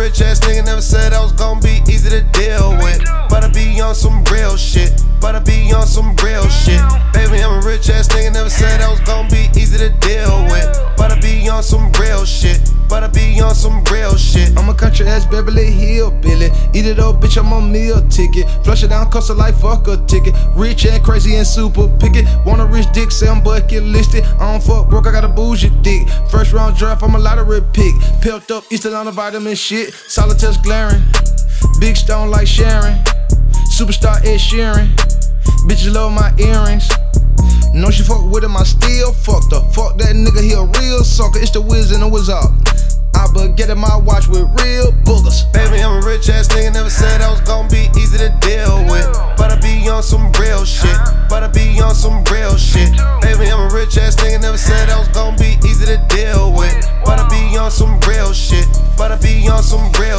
rich ass nigga, never said I was gon' be easy to deal with. But I be on some real shit. But I be on some real shit. Baby, I'm a rich ass nigga, never said I was gon' be easy to deal with. But I be on some real shit. But I be on some real shit. I'm a country ass Beverly Hill Billy. Eat it up, bitch, I'm on meal ticket. Flush it down, cost a like fuck a ticket. Rich and crazy and super picky. Want a rich dick, say I'm bucket listed. I don't fuck broke, I got a bougie dick. First round draft, I'm a lottery pick. Pelt up, Eastern on the vitamin shit. Solitaires glaring. Big stone like Sharon. Superstar Ed Sheeran. Bitches love my earrings. Know she fuck with him, I still fucked her. Fuck that nigga, he a real sucker. It's the Wiz and the Wizard. I but get in my watch with real boogers. Baby, I'm a rich ass nigga, never said I was gon' be easy to deal with. But I be on some real shit. But I be on some real shit. Baby, I'm a rich ass nigga, never said I was gon' be easy to deal with. But I be on some real shit. But I be on some real